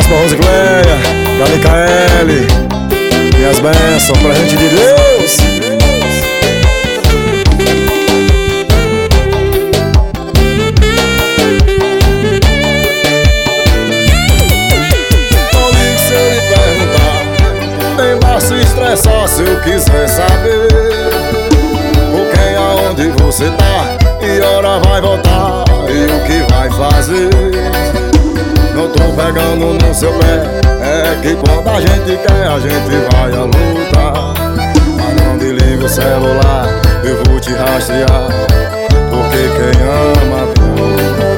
pra Rosicléia, pra Micaele, minhas bênçãos, presente de Deus. Não ligue se eu lhe perguntar, nem vá se estressar se eu quiser saber com quem, aonde você tá, e hora vai voltar, e o que vai fazer. Não tô pegando no seu pé, é que quando a gente quer, a gente vai à luta. Mas não desliga o celular, eu vou te rastrear, porque quem ama procura.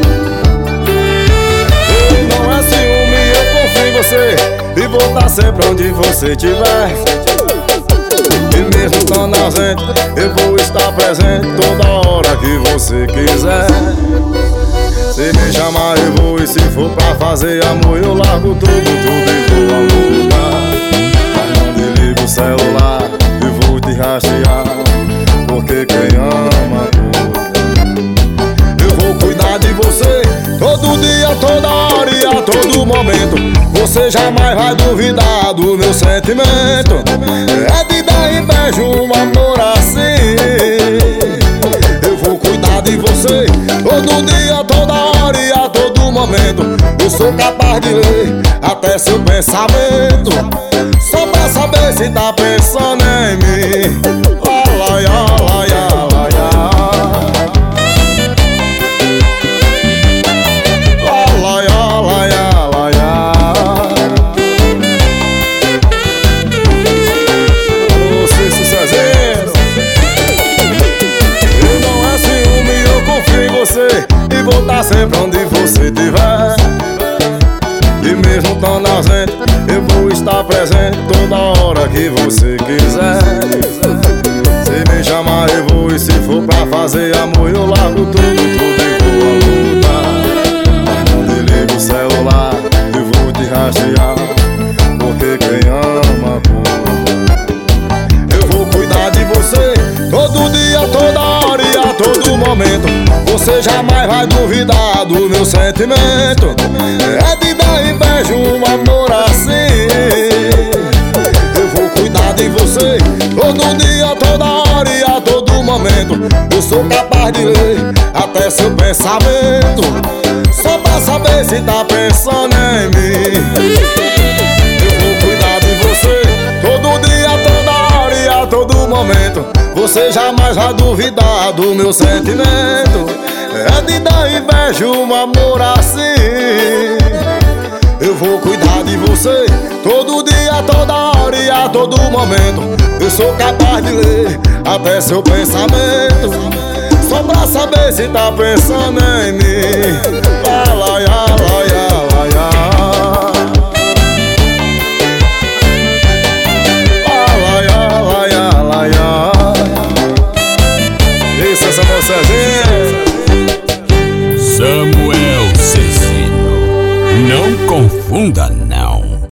Não é ciúme, eu confio em você, e vou estar sempre onde você estiver. E mesmo estando ausente, eu vou estar presente toda hora que você quiser. Se me chamar eu vou, e se for pra fazer amor eu largo tudo e vou à luta. Mas não desliga o celular, eu vou te rastrear, porque quem ama procura. Eu vou cuidar de você todo dia, toda hora e a todo momento. Você jamais vai duvidar do meu sentimento. É de dar inveja um amor assim. Eu vou cuidar de você todo dia, toda hora e a todo momento. Eu sou capaz de ler até seu pensamento, só pra saber se tá pensando em mim. Lá, lá, lá, lá, lá, lá. E vou estar sempre onde você estiver. E mesmo estando ausente, eu vou estar presente toda hora que você quiser. Se me chamar eu vou, e se for pra fazer amor eu largo tudo e vou à luta. Mas não desliga o celular, eu vou te rastrear, porque quem ama procura. Eu vou cuidar de você todo dia, toda hora e a todo momento. Você jamais vai duvidar do meu sentimento. É de dar inveja um amor assim. Eu vou cuidar de você todo dia, toda hora e a todo momento. Eu sou capaz de ler até seu pensamento, só pra saber se tá pensando em mim. Eu vou cuidar de você todo dia, toda hora e a todo momento. Você jamais vai duvidar do meu sentimento. É de dar inveja um amor assim. Eu vou cuidar de você todo dia, toda hora e a todo momento. Eu sou capaz de ler até seu pensamento, só pra saber se tá pensando em mim.